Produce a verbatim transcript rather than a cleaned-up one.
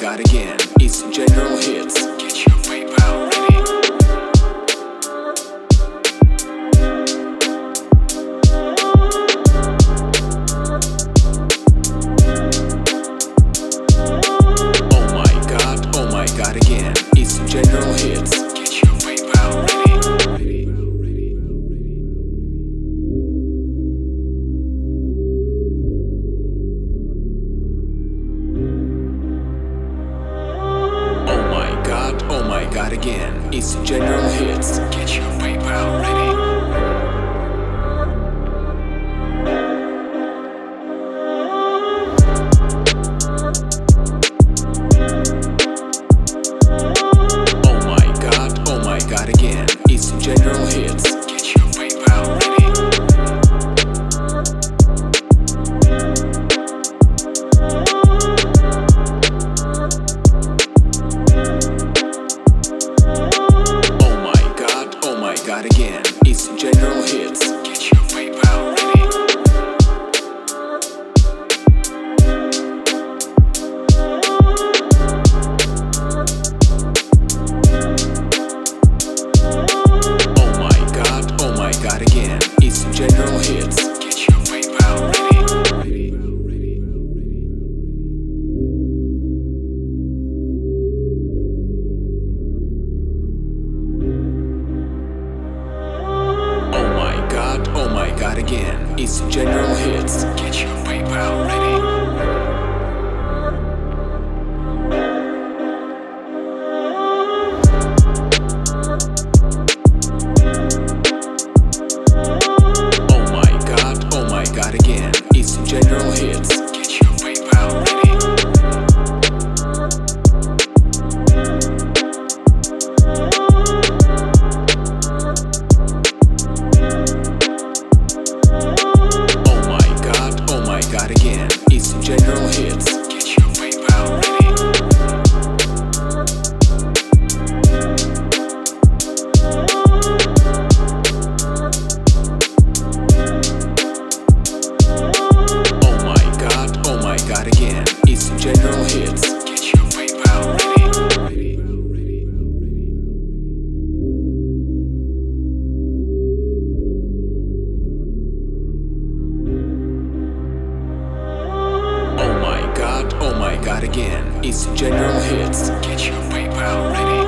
God again, it's General Hits. Get your PayPal ready. Oh my God, oh my God again, it's General Hits. Get your PayPal ready. Oh my God again, it's General Hits. Get your PayPal ready. Oh my God, oh my God again, it's General Hits. Get your PayPal ready. God again, it's General Hits. Get your PayPal ready. Oh my God, oh my God again, it's General Hits. Get your PayPal ready. Oh my God again, it's General Hits. Get your PayPal ready. Oh my God, oh my God again, it's General Hits. Get your PayPal ready. God again, it's General Hits. Get your PayPal ready. Oh my God, oh my God again, it's General Hits. Get your PayPal ready. Oh my God again, it's General Hits. Get your PayPal ready.